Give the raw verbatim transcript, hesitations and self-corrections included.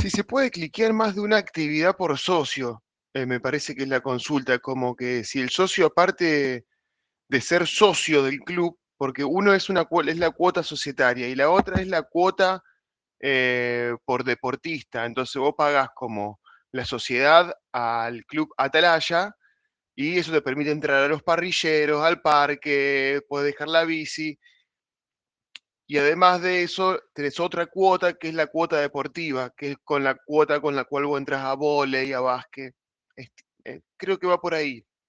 Si se puede cliquear más de una actividad por socio, eh, me parece que es la consulta, como que si el socio, aparte de ser socio del club, porque uno es una cuo- es la cuota societaria y la otra es la cuota eh, por deportista. Entonces vos pagás como la sociedad al club Atalaya y eso te permite entrar a los parrilleros, al parque, puedes dejar la bici. Y además de eso, tenés otra cuota que es la cuota deportiva, que es con la cuota con la cual vos entras a vóley, a básquet. Est- eh, creo que va por ahí.